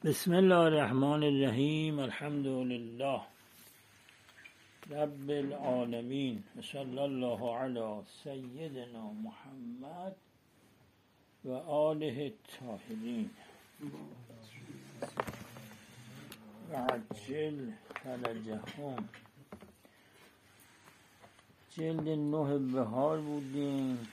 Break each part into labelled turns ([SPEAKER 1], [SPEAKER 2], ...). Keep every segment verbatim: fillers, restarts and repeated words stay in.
[SPEAKER 1] بسم الله الرحمن الرحیم. الحمد لله رب العالمین و صلی الله علی سیدنا محمد و آله الطاهرین و عجل فرجهم. جلد نه بهار بودیم،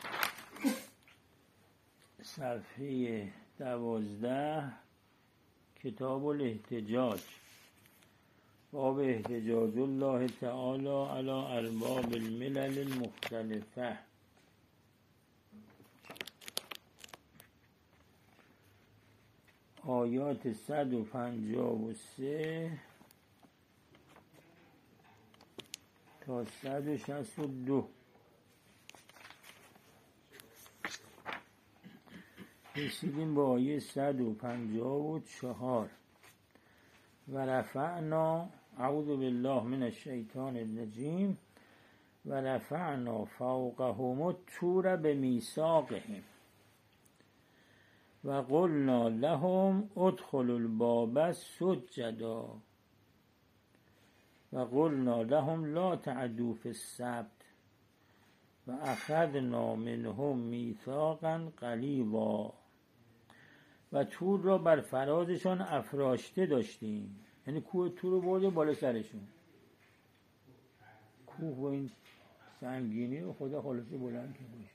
[SPEAKER 1] صفحه دوازده، کتاب الاحتجاج، باب احتجاج الله تعالی علی ارباب الملل المختلفه. آیات صد و پنجاه و سه تا صد و شصت و دو. رسیدیم با آیه صد و پنجاه و چهار. و رفعنا، اعوذ بالله من الشیطان الرجیم، و رفعنا فوقهم الطور بمیثاقهم و قلنا لهم ادخلوا الباب سجدا و قلنا لهم لا تعدوا فی السبت و اخذنا منهم میثاقا غلیظا. و طور را بر فرازشان افراشته داشتیم، یعنی کوه طور رو برده بالا سرشون. کوه با این سنگینی و خدا خلاصه بلند که باشه،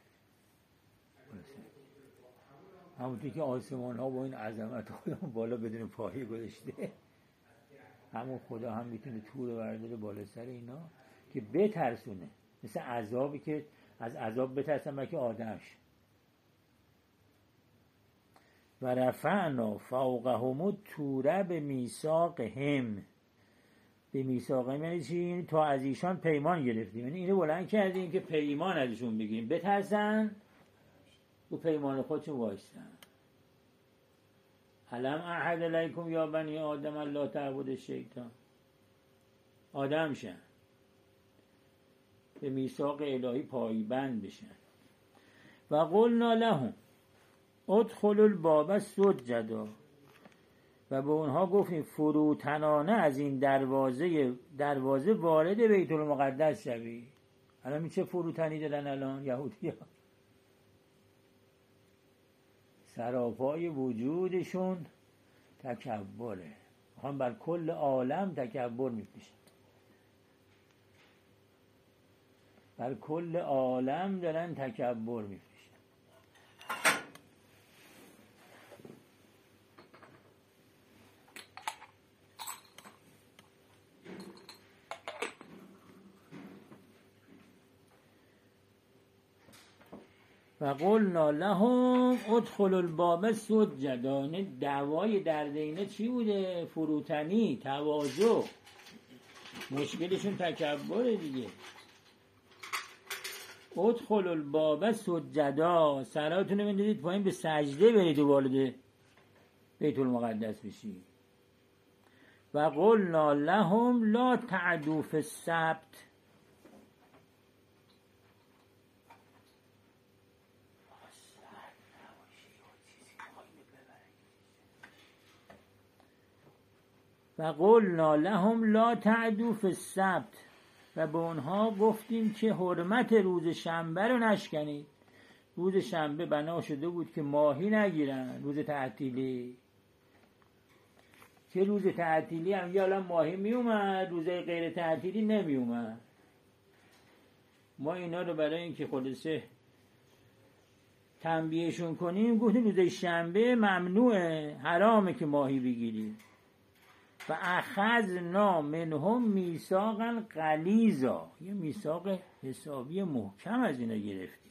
[SPEAKER 1] همونطور که آسمان ها با این عظمت خدا بالا بدون پایه گذاشته، همون خدا هم میتونه طور رو برداره بالا سر اینا که بترسونه، مثل عذابی که از عذاب بترسن بلکه آدم شه. و رفعنا فوقهم الطور بمیثاقهم. به میثاقهم یعنی چی؟ یعنی تا از ایشان پیمان گرفتیم، یعنی اینو بلند کردیم که پیمان ازشون بگیریم، بترسن و پیمان خودشون وایستن. الم اعهد الیکم یا بنی آدم الا تعبدوا الشیطان. آدم شن، به میثاق الهی پایبند بشن. و قلنا لهم ادخلوا الباب سجدا. و به اونها گفتیم فروتنانه از این دروازه دروازه وارد بیت المقدس شوید. الان این چه فروتنی دارن الان یهودی ها؟ سراپای وجودشون تکبره، میخوان بر کل عالم تکبر میکشن، بر کل عالم دارن تکبر میکشن. و قلنا لهم ادخلوا الباب سجدا. دعوای درد اینه چی بوده؟ فروتنی، تواضع. مشکلشون تکبره دیگه. ادخلوا الباب سجدا، سراتون رو بندازید پایین، به سجده برید و وارد بیت المقدس بشید. و قلنا لهم لا تعدوا فی السبت. و قلنا لهم لا تعدوا فی السبت. و به اونها گفتیم که حرمت روز شنبه رو نشکنید. روز شنبه بنا شده بود که ماهی نگیرن، روز تعطیلی. که روز تعطیلی هم یا ماهی می اومد، روزای غیر تعطیلی نمی اومد. ما اینا رو برای اینکه خلاصه تنبیهشون کنیم گفتیم روز شنبه ممنوعه، حرامه که ماهی بگیریم. و اخذنا منهم میثاقا غلیظا، یه میثاق حسابی محکم از اینا گرفتیم.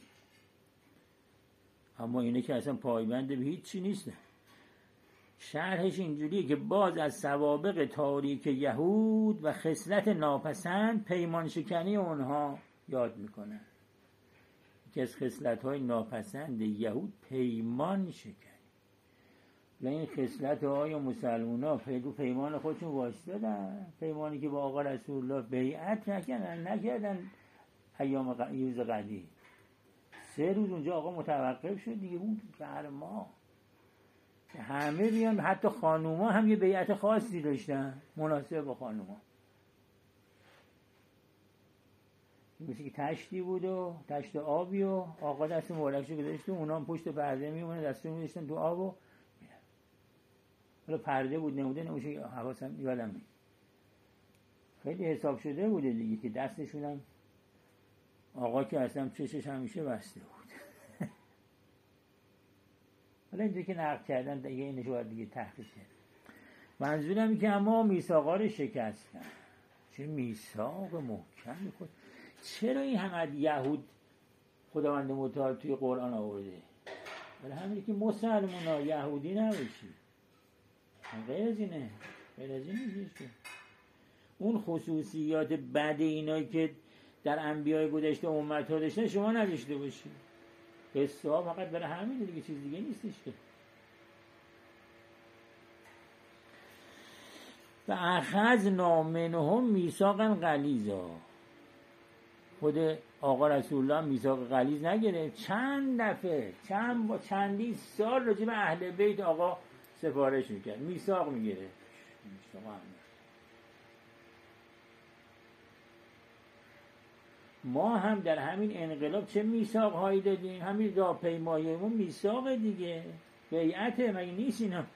[SPEAKER 1] اما اینه که اصلا پایبند به هیچ چی نیستن. شرحش اینجوریه که باز از سوابق تاریک یهود و خصلت ناپسند پیمان شکنی اونها یاد میکنن. که از خصلت‌های ناپسند یهود پیمان شکنی. و این خصلت های مسلمان ها پیدو پیمان خودشون واسطدن، پیمانی که با آقا رسول الله بیعت نکردن نکردن ایام روز قدیر. سه روز اونجا آقا متوقف شد دیگه، اون فرما که همه بیان، حتی خانوما هم یه بیعت خاصی داشتن مناسب با خانوما، مثل که تشتی بود و تشت آبی و آقا دست مبارکشو گذاشت و اونا هم پشت پرده میمونه دستشون میذاشتن تو آب و حالا پرده بود نموده نموشه حواسم یادم نیست، خیلی حساب شده بوده دیگه که دستشون هم آقا که اصلا چشش همیشه بسته بود. حالا اینجا که نقل کردن دیگه اینشو باید دیگه تحقیق کرد. منظورم این که اما میثاقا رو شکستن. چه میثاق محکمی خود، چرا این همه یهود خداوند متعال توی قرآن آورده؟ برای همین که مسلمان ها یهودی نباشی، غیر از اینه، غیر از این نیست. اون خصوصیات بد اینایی که در انبیای گذشته امت ها داشتن شما نداشته باشی. قصه ها فقط برای همین دیگه، چیز دیگه نیستش که. و اخذنا منهم میثاقا غلیظا، خود آقا رسول الله میثاق غلیظ نگرفت، چند دفعه چند با چندی سال راجع به اهل بیت آقا سفارش میکرد، میثاق میگرفت. ما هم در همین انقلاب چه میثاق هایی دادیم، همین راهپیماییمون میثاق دیگه، بیعته، مگه نیست اینا؟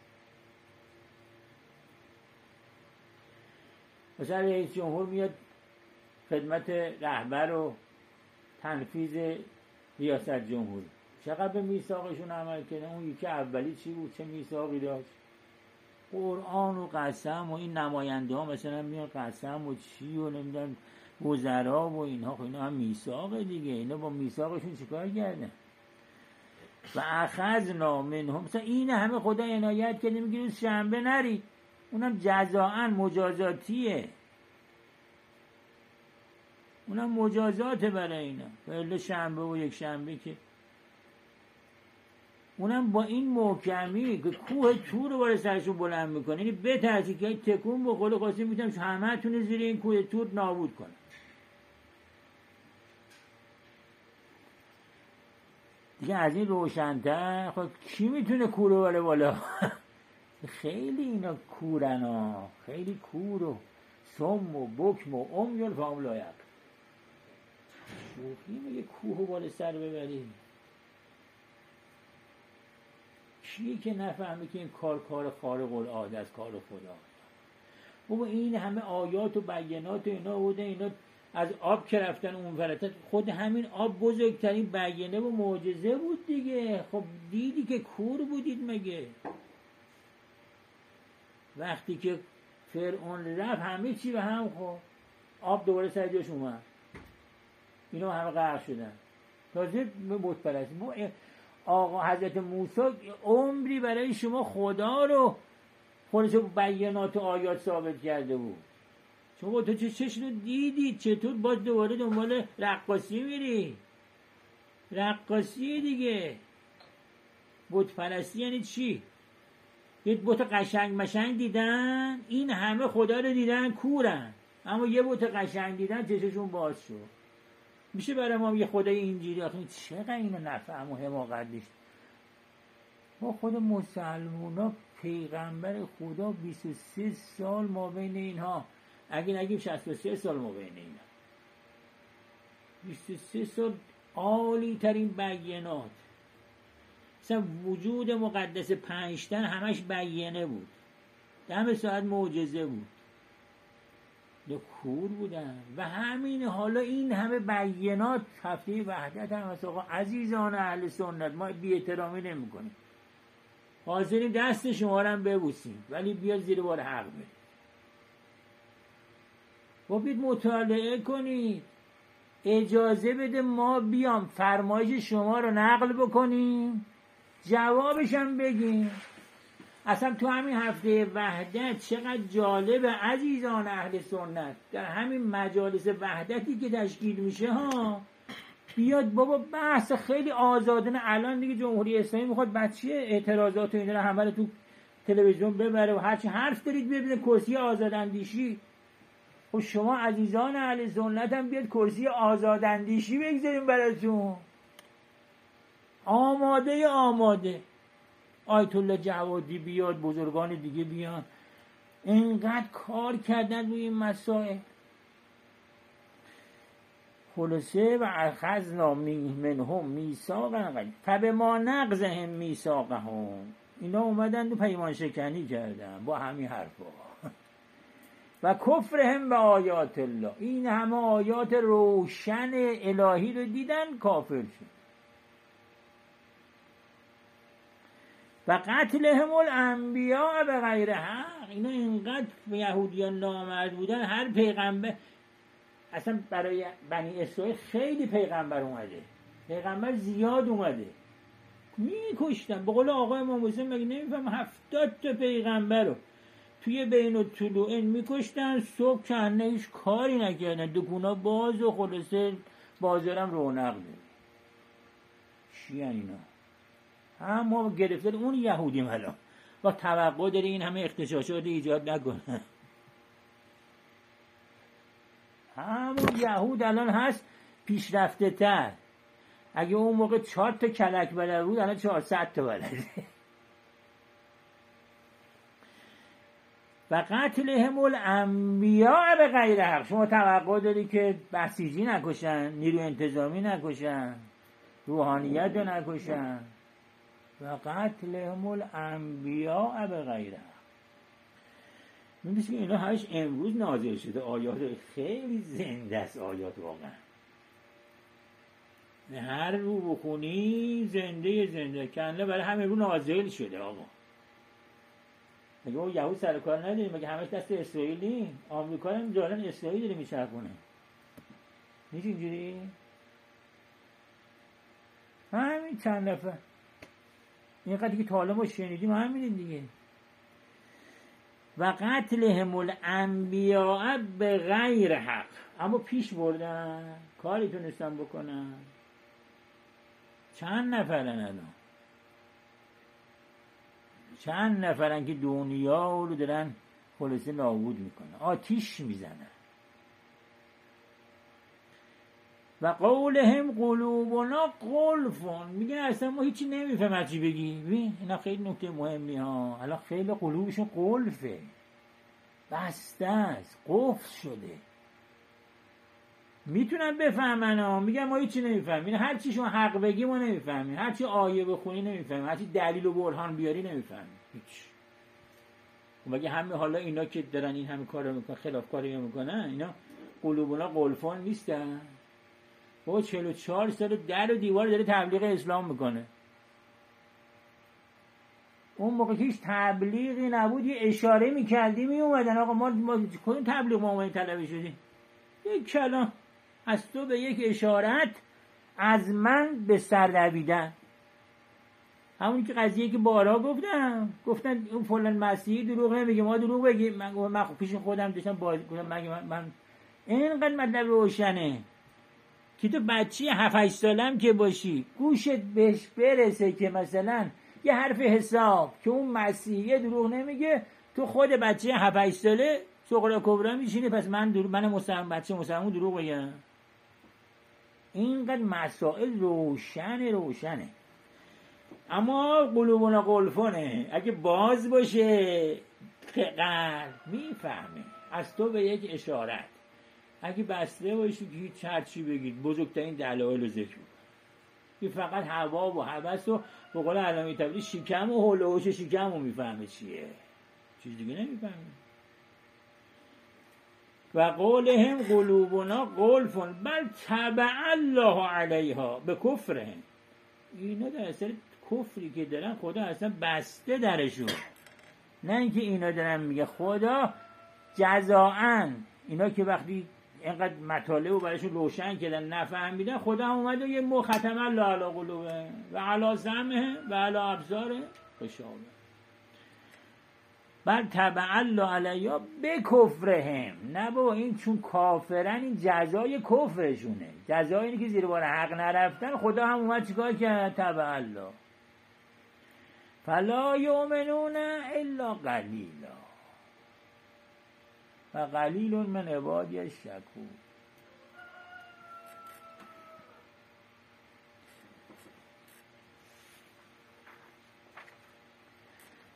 [SPEAKER 1] مثلا رئیس جمهور میاد خدمت رهبر و تنفیذ ریاست جمهوری، چقدر به میثاقشون عمل کردن؟ اون یکی اولی چی بود؟ چه میثاقی داشت؟ قرآن و قسم و این نماینده ها مثلا میان قسم و چی و نمیدونم وزرا و اینها، اینا هم میثاق دیگه، اینا با میثاقشون چیکار کردن؟ و اخذنا منهم، مثلا این همه خدا عنایت کرده میگه روز شنبه نرید، اونم جزاءً مجازاتیه، اونم مجازاته برای اینا، ولی شنبه و یک شنبه که اونم با این محکمی که کوه تور رو بالا سرشون بلند میکنه، یعنی بترسی که تکون بخوره خواستی میتونم همه تونه زیر این کوه تور نابود کنه. دیگه از این روشن‌تر خب کی میتونه کور رو بره بالا؟ خیلی اینا کورن ها، خیلی کور و سم و بکم و عمیان فهم لایق. شوخی میگه کوه رو بالا سر ببری؟ کیه که نفهمه که این کار کار خارق العاده است، کار خدا؟ بابا این همه آیات و بیانات و اینا بوده، اینا از آب که رفتن اون ورطت، خود همین آب بزرگترین بیانه و معجزه بود دیگه. خب دیدی که کور بودید مگه؟ وقتی که فرعون رفت همه چی به هم خورد، آب دوباره سر جاش اومد، اینا همه غرق شدن. تازه بت پرستی. آقا حضرت موسی عمری برای شما خدا رو خودش بیانات و آیات ثابت کرده بود، شما تو چه چشم رو دیدید؟ چطور باز دوباره دنبال رقاصی میری؟ رقاصی دیگه. بت پرستی یعنی چی؟ یه بت قشنگ مشنگ دیدن، این همه خدا رو دیدن کورن، اما یه بت قشنگ دیدن چششون باز شد. میشه برای ما یه خدای اینجوری؟ آخه چقدر اینو نفهم و حماقت داشت. ما خود مسلمونا پیغمبر خدا بیست و سه سال ما بین اینها، اگه نگیم شصت و سه سال ما بین اینا، بیست و سه سال عالی ترین بیانات. مثلا وجود مقدس پنجتن همش بیانه بود، دم ساعت معجزه بود، دو کور بودن. و همین حالا این همه بیانات هفته وحدت هم هست. آقا عزیزان اهل سنت، ما بی احترامی نمی کنیم، حاضرین دست شما رو هم ببوسیم، ولی بیاد زیر بار حق برید. با بید مطالعه کنید، اجازه بده ما بیام فرمایش شما رو نقل بکنیم، جوابش هم بگیم. اصلا تو همین هفته وحدت چقدر جالبه عزیزان اهل سنت، در همین مجالس وحدتی که تشکیل میشه ها، بیاد بابا بحث خیلی آزادانه. الان دیگه جمهوری اسلامی میخواد بچه اعتراضات و اینا رو همه رو تو تلویزیون ببره و هرچی حرف دارید ببینید کرسی آزاداندیشی. خب شما عزیزان اهل سنت هم بیاد کرسی آزاداندیشی بگذاریم براتون، آماده آماده. آیت الله جوادی بیاد، بزرگان دیگه بیان، اینقدر کار کردن روی این مسائل. خلاصه و اخذنا منهم میثاقا غلیظا فبما نقضهم میثاقهم، اینا اومدن و پیمان شکنی کردن با همین حرفا و کفرهم به آیات الله، این همه آیات روشن الهی رو دیدن کافر شد. و قتلهم الانبیاء به غیر حق، اینا اینقدر یهودیان نامرد بودن، هر پیغمبر اصلا برای بنی اسرائیل خیلی پیغمبر اومده، پیغمبر زیاد اومده، میکشتن. به قول آقای امام حسین مگه نمیفهم هفتاد تا پیغمبر رو توی بین الطلوعین میکشتن، صبح کنه هیچ کاری نکردن، دکونا باز و خلاصه بازارم رونق داره. چی اینا؟ هم ما گرفته اون یهودیم الان و توقع داره این همه اغتشاشات ایجاد نکنه. همون یهود الان هست پیشرفته تر، اگه اون موقع چهار تا کلک بلد بود الان چهارصد تا بلده. و قتلهم الانبیاء به غیر حق، شما توقع داری که بسیجی نکشن، نیروی انتظامی نکشن، روحانیت رو نکشن. و قتلهم الانبیاء به غیر حق، می‌بینید که اینا همش امروز نازل شده، آیات خیلی زنده است آیات واقعا، هر رو بخونی زنده زنده کنه، برای همین رو نازل شده. آقا مگه اون یهود سر کار نداریم؟ مگه همش دست اسرائیلی؟ آمریکا هم دارن اسرائیل داره میچرخونه، نیست اینجوری؟ همین چند نفر اینقدر که تا حالا ما شنیدیم همین دیگه. و قتلهم الانبیاء به غیر حق، اما پیش بردن، کاری تونستن بکنن. چند نفرن الان؟ چند نفرن که دنیا رو دارن خلاصه نابود میکنن، آتیش میزنن. و قولهم قلوبنا غلف، میگن اصلا ما هیچی نمیفهم چی بگی. ببین اینا خیلی نکته مهمی ها، الان خیلی قلوبشون غلفه، بسته است، قفل شده، میتونن بفهمن ها، میگن ما هیچی نمیفهمیم. هر چی شما حق بگی ما نمیفهمیم، هر چی آیه بخونی نمیفهمیم، هر چی دلیل و برهان بیاری نمیفهمیم هیچ. مگه همه حالا اینا که دارن این همه کارو میکنن، خلاف کاری میکنن، اینا قلوبنا غلفان نیستن؟ بابا چهل و چهار سال در و دیوار داره تبلیغ اسلام میکنه. اون موقع که هیچ تبلیغی نبود، یه اشاره میکردی میومدن آقا ما, ما کدوم تبلیغ ما اومدیم طلبه شدیم؟ یک کلام از تو به یک اشارت از من به سر دویدن. همونی که قضیه که بارها گفتم، گفتن اون فلان مسیحی دروغ نمیگه، ما دروغ بگیم. من من پیش خودم داشتم باز گفتم مگه من, من اینقدر مطلب روشنه که تو بچه هفت هشت سالم که باشی گوشت بهش برسه که مثلا یه حرف حساب که اون مسیحیه دروغ نمیگه، تو خود بچه هفت هشت ساله صغرا کبرا میشینی پس من دروغ، من مسلمان بچه مسلمان دروغ بگم. اینقدر مسائل روشن روشنه. اما قلوبنا غلفانه، اگه باز باشه قلب میفهمه از تو به یک اشارت. اگه بسته باشی که هیچ هرچی بگید بزرگترین دلایل رو ذکر کنید، که فقط هوا و هوس و به قول علامه طبری شکم و حول و حوش شکم رو میفهمه چیه، چیز دیگه نمیفهمه. و قولهم قلوبنا غلف بل طبع الله علیها به کفرهم، اینا در اثر کفری که دارن خدا اصلا بسته درشون. نه اینکه اینا دارن میگه خدا جزاءً، اینا که وقتی اینقدر مطالب رو برایشون روشن کردن نفهمیدن، خدا هم اومد و یه مختم الله علی قلوبهم و علی سمعهم و علی ابصارهم غشاوة بل طبع الله علیها بکفرهم. نه بابا این چون کافرن این جزای کفرشونه، جزای اینه که زیر بار حق نرفتن. خدا هم اومد چیکار کرد؟ طبع الله فلا یؤمنون الا قلیلا و قلیل من عبادی الشکور.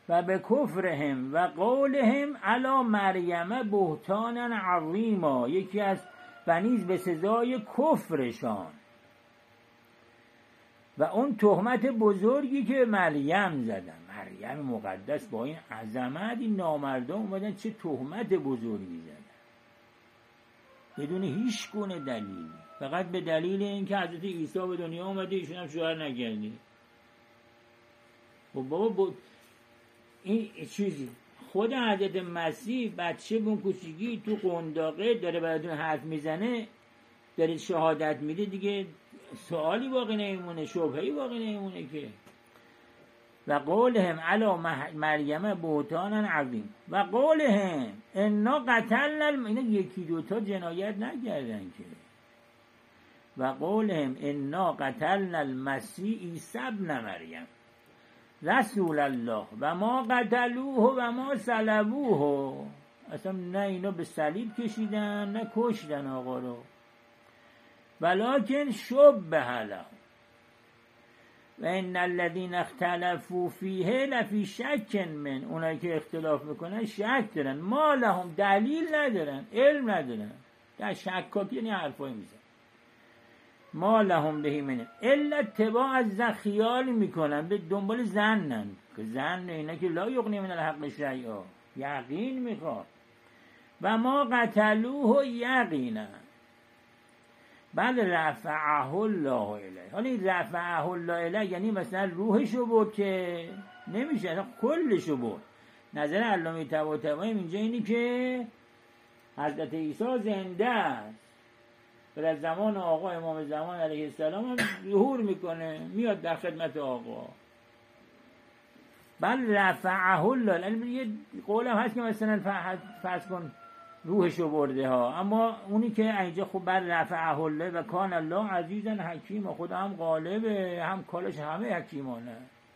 [SPEAKER 1] و به کفرهم و قولهم علی مریم بهتانا عظیما، یکی از و نیز به سزای کفرشان و اون تهمت بزرگی که مریم زدن، مریم مقدس با این عظمت این نامردان اومدن چه تهمت بزرگی زدن بدون هیچ گونه دلیل، فقط به دلیل اینکه حضرت عیسی به دنیا اومده ایشون هم شوهر نکرده. و بابا با این چیزی خود حضرت مسیح بچه بون کوچیکی تو قنداقه داره براتون حرف میزنه، داره شهادت میده دیگه، سوالی باقی نمیمونه، شبهه‌ای باقی نمیمونه که. و قولهم علی مریم بهتانا عظیم و قولهم انا قتلنا الم... اینا یکی دوتا جنایت نکردن که. و قولهم انا قتلنا المسیح عیسی ابن مریم رسول الله و ما قتلوه و ما صلبوه، اصلا نه اینا به صلیب کشیدن نه کشتن آقا رو، ولکن شبه له و ان الذين اختلفوا فیه لفی شک من، اونایی که اختلاف میکنن شک دارن، ما لهم دلیل ندارن، علم ندارن، در شکاکی یعنی حرفایی میزن، ما لهم بهی من الا اتباع الظن، خیال میکنن به دنبال ظنن که ظن اینا که لا یغنی من الحق شیئا، یقین میخواد. و ما قتلوه یقینا بل رفعه الله الیه، حالا این رفعه الله الیه یعنی مثلا روحشو برد که نمیشه، اصلا کلشو برد. نظر علامه طباطبایی اینجا اینی که حضرت عیسی زنده است و در زمان آقا امام زمان علیه السلام هم ظهور میکنه، میاد در خدمت آقا. بل رفعه الله، یه قول هم هست که مثلا فرض کن روحشو برده ها، اما اونی که اینجا خب بر رفعه الله و کان الله عزیزا حکیم، خدا هم غالبه هم کالش همه حکیمانه.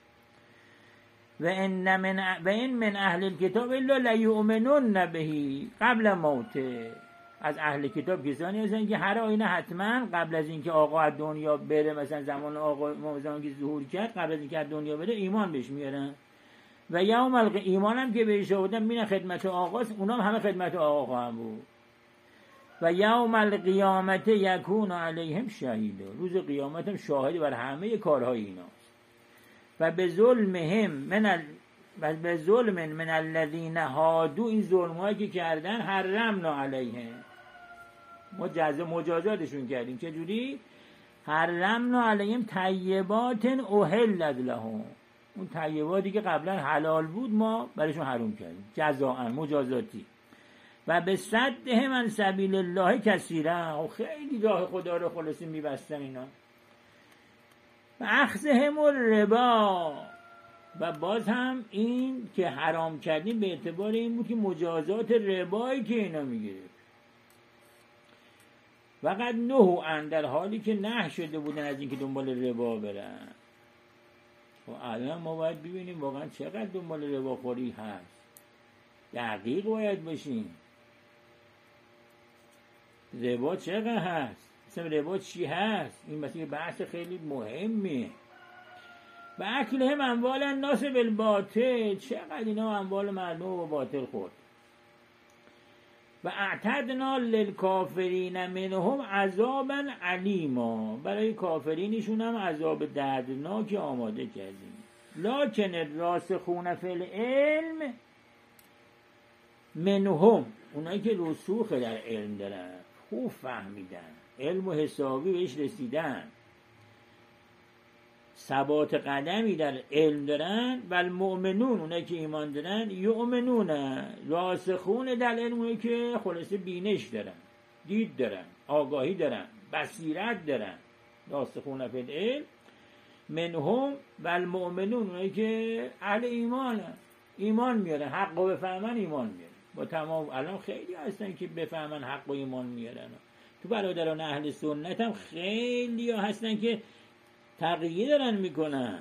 [SPEAKER 1] و ان من و این من اهل الكتاب الا لیؤمنون بهی قبل موته، از اهل کتاب کسانی هستن که هر آینه حتما قبل از اینکه آقا از دنیا بره، مثلا زمان آقا زمان که ظهور کرد قبل از اینکه از دنیا بره ایمان بهش میارن و یوم القیامت ایمان هم که بهش آوردن میرن خدمت آقاست، اونا هم همه خدمت آقا خواهند بود. و یوم القیامت یکون علیهم شهیدا، روز قیامت هم شاهدی بر همه کارهای ایناست. و به ظلمهم من ال... و به ظلم من الذین هادو، این ظلمایی که کردن حرمنا علیهم، ما جزا مجازاتشون کردیم. چجوری؟ حرمنا علیهم طیبات احلت لهم، اون طیباتی که قبلا حلال بود ما برایشون حرام کردیم جزاء مجازاتی. و به صدهم عن سبیل الله کثیرا، خیلی راه خدا رو خلاصی میبستن اینا. و اخذهم الربا، و باز هم این که حرام کردیم به اعتبار این بود که مجازات ربایی که اینا میگیرد. وقد نهو ان، در حالی که نه شده بودن از اینکه دنبال ربا برن. و الان ما باید ببینیم واقعا چقدر دنبال رباخوری هست، دقیق باید باشیم ربا چقدر هست، مثلا ربا چی هست، این مثلا بحث خیلی مهمیه. و اکل هم اموال الناس بالباطل، چقدر اینا اموال مردم و باطل خورد. و اعتدنا للکافرین منهم عذابا علیما، برای کافرینشون هم عذاب دردناکی آماده کردیم. لکن الراسخون فی العلم منهم، اونایی که رسوخ در علم دارن، خوب فهمیدن، علم و حسابی بهش رسیدن، ثبات قدمی در علم دارن. و المؤمنون، اونایی که ایمان دارن، یؤمنون، راسخون در علم، اونایی که خلاصه بینش دارن، دید دارن، آگاهی دارن، بصیرت دارن. راسخون فی العلم منهم و المؤمنون، اونایی که اهل ایمانن، ایمان میارن، حق و بفهمن ایمان میارن. با تمام الان خیلی هستن که بفهمن حق و ایمان میارن. تو برادران اهل سنت هم خیلی هستن که تقیه دارن میکنن،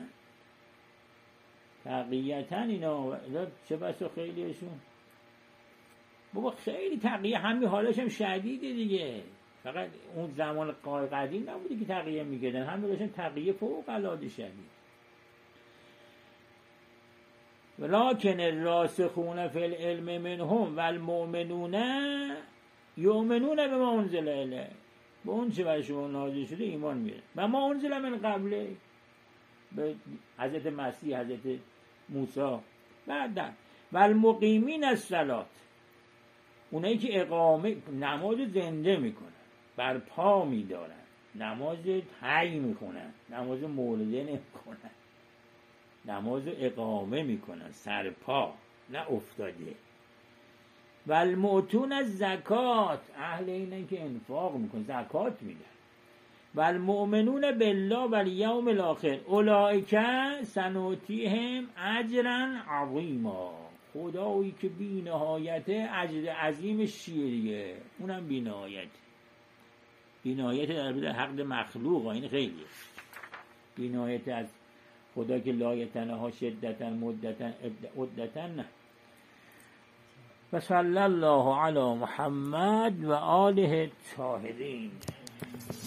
[SPEAKER 1] تقییتا اینا چه بسا خیلیشون بابا خیلی تقیه، همین حالش هم شدیده دیگه، فقط اون زمان قدیم نبوده که تقیه میکردن، همین حالش هم تقیه فوق العاده شدید. ولکن الراسخون فی العلم منهم والمؤمنون یؤمنون بما انزل الیه، به اون چه بر شما نازل شده ایمان میاره. و ما انزل من قبله، به حضرت مسیح، حضرت موسی. بعد والمقیمین الصلاة، اونایی که اقامه نماز زنده میکنن، بر پا میدارن، نماز حی میکنن، نماز مولده نمیکنن، نماز اقامه میکنن سرپا نه افتاده. والمؤتون الزکات، اهل اینن که انفاق میکنن، زکات میدن. والمؤمنون بالله والیوم الاخر اولئک سنؤتیهم اجرا عظیما، خدایی که بی نهایت اجر عظیمش چیه دیگه، اونم بی نهایت، بی نهایت در بده حق مخلوق، این خیلیه بی نهایت از خدا که لایتنها شدتن مدتن عدتن نه. و صلی الله علی محمد و آله الطاهرین.